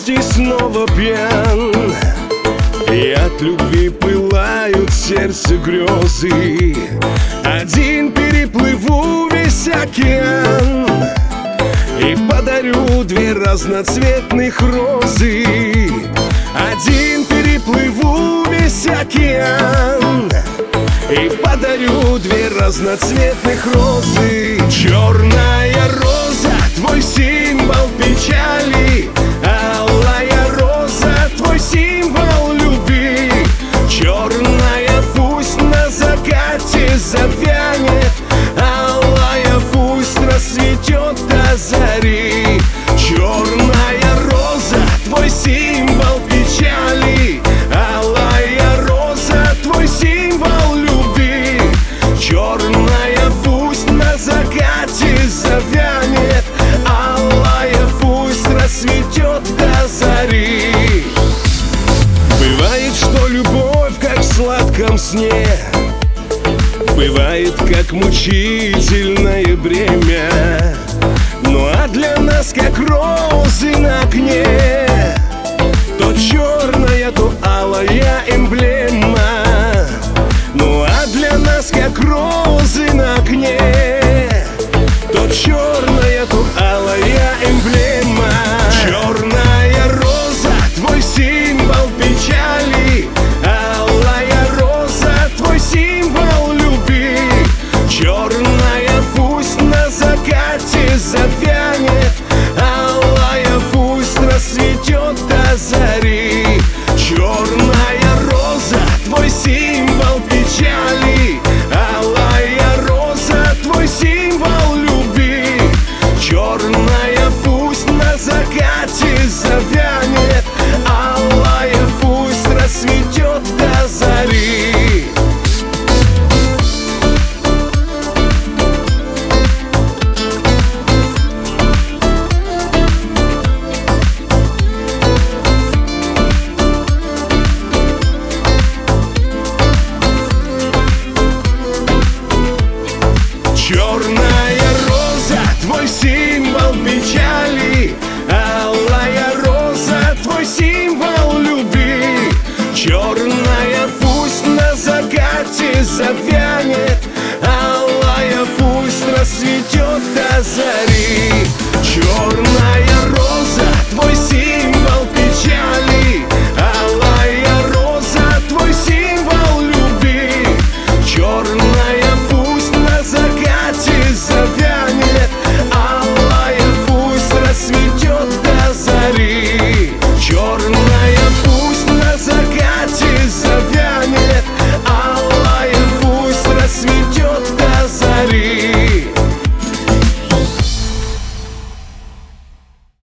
радости снова пьян, и от любви пылают в сердце грезы. Один переплыву весь океан и подарю две разноцветных розы. Один переплыву весь океан и подарю две разноцветных розы. Черная роза, твой символ печали, алая роза, твой символ любви. Черная пусть на закате завянет, алая пусть расцветет до зари. Черная роза, твой символ печали, алая роза, твой символ любви. Черная пусть на закате завянет, алая пусть расцветет до зари. Бывает, что любовь как в сладком сне, бывает, как мучительное бремя. Ну а для нас, как розы на окне, то черная, то алая эмблема. Ну а для нас, как розы на окне, то черная, то алая эмблема. Черная роза, твой символ печали, алая роза, твой символ любви. Черная пусть на закате завянет, алая пусть расцветет до зари. Черная роза, твой символ печали, алая роза, твой символ любви. Черная пусть на закате завянет, алая пусть расцветет до зари. Черная роза, твой символ печали, алая роза, твой символ любви. Черная пусть на закате завянет, алая пусть расцветет до зари.